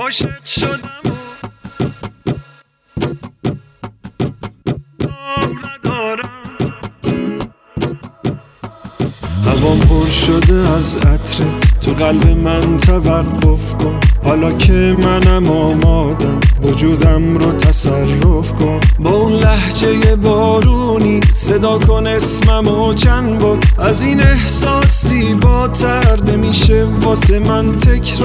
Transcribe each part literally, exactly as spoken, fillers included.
عاشق شدم و نام ندارم. هوام پر شده از عطرت، تو قلب من توقف کن. حالا که منم آمادم، وجودم رو تصرف کن. با اون لهجه بارونی صدا کن اسمم و چند بار. از این احساسی با تر نمیشه واسه من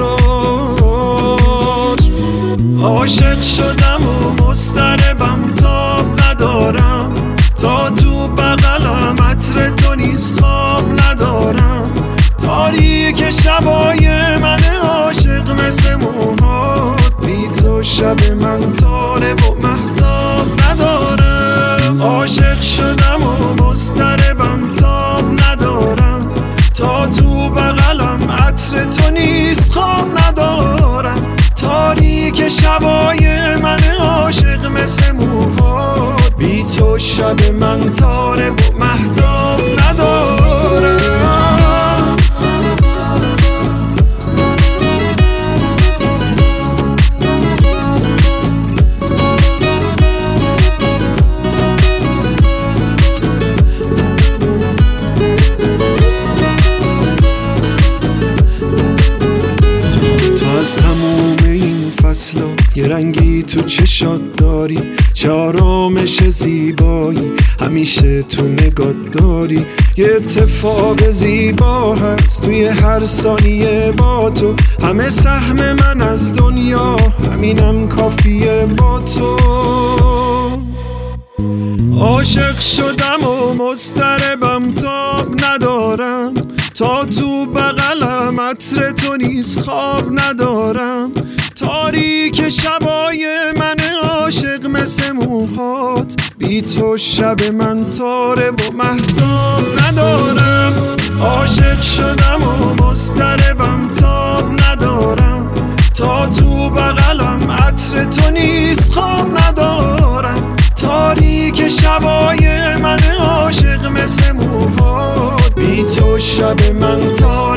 تکرار. عاشق شدم و مضطربم، تاب ندارم. تا تو بغلم عطر تو نیز خواب ندارم. تاریک شبای من عاشق مثل موهات، بی تو شب من تاره و مهتاب ندارم. عاشق شدم و مضطربم، تاب ندارم. تا تو بغلم عطر تو نیز خواب ندارم. تاریک شبای من عاشق مثل موهات، بی تو شب من تاره و مهتاب ندارم. از تموم این فصلا یه رنگی تو چشات داری، چه آرامش زیبایی همیشه تو نگات داری. یه اتفاق زیبا هست توی هر ثانیه با تو، همه سهم من از دنیا همینم کافیه با تو. عاشق شدم و مضطربم، تاب ندارم. تا تو بغلم عطر تو نیز خواب ندارم. تاریک شبای من عاشق مثل موهات، بی تو شب من تاره و مهتاب ندارم. عاشق شدم و مضطربم، تاب ندارم. تا تو بغلم عطر تو نیز خواب ندارم. تاریک شبای من عاشق مثل موهات، بی تو شب من تا